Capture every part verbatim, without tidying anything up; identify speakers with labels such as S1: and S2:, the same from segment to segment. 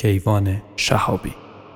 S1: کیوان شهابی.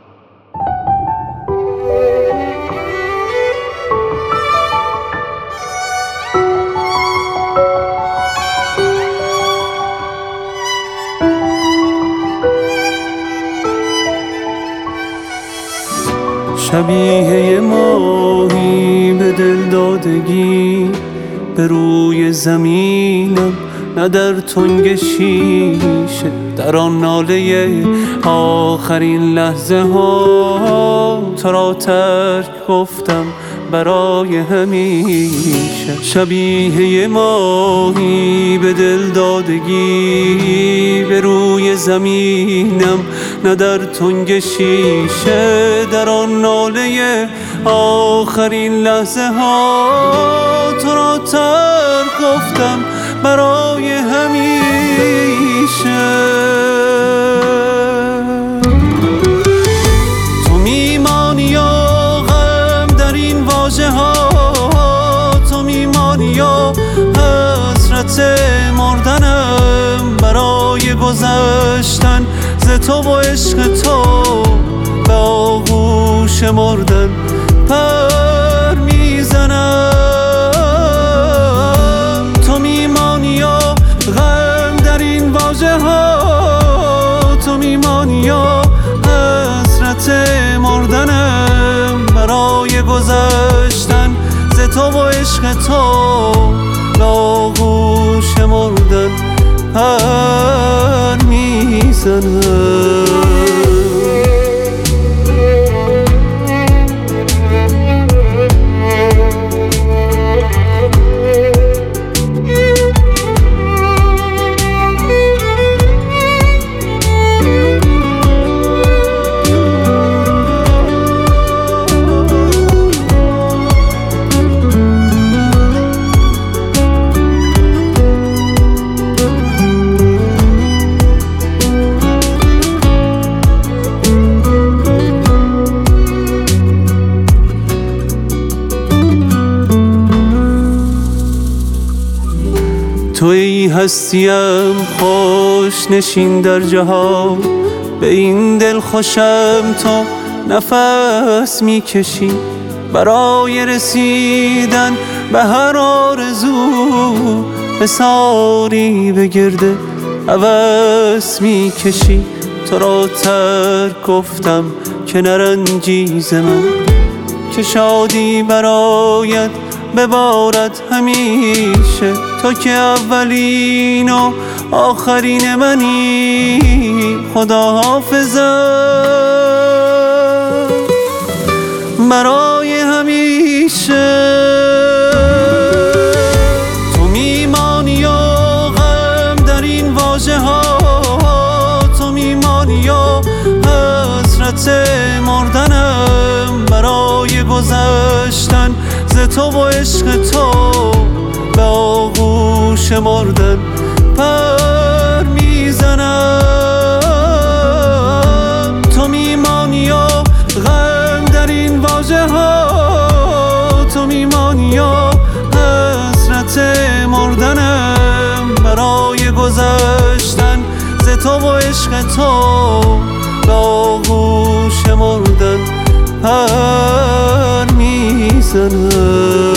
S2: شبیه ماهی به دل دادگی، به روی زمینم نه در تنگ شیشه، در آن ناله آخرین لحظه ها تو را ترک گفتم برای همیشه. شبیه ماهی به دل دادگی، به روی زمینم نه در تنگ شیشه، در آن ناله آخرین لحظه ها تو را ترک گفتم برای همیشه. تو میمانی و غم در این واژه ها، تو میمانی و حسرت مردنم برای گذشتن ز تو و عشق تو به آغوش مردن پر میزنم. تو میمانی و غم در این واژه ها، تو میمانی و حسرت مردنم برای گذشتن ز تو و عشق تو به آغوش مردن پر میزنم. تو ای هستیم خوش نشین در جهان، به این دل خوشم تو نفس میکشی، برای رسیدن به هر آرزو به ساری به گرد هوس میکشی. تو را ترک گفتم که نرنجیز من، که شادی برایت ببارد همیشه. تو که اولین و آخرین منی، خدا حافظم برای همیشه. تو میمانی و غم در این واژه ها، تو میمانی و حسرت مردنم برای گذشتن ز تو و عشق تو به آغوش مردن پر میزنم. تو میمانی و غم در این واژه ها، تو میمانی و حسرت مردنم برای گذشتن ز تو و عشق تو به آغوش مردن پر میزنم.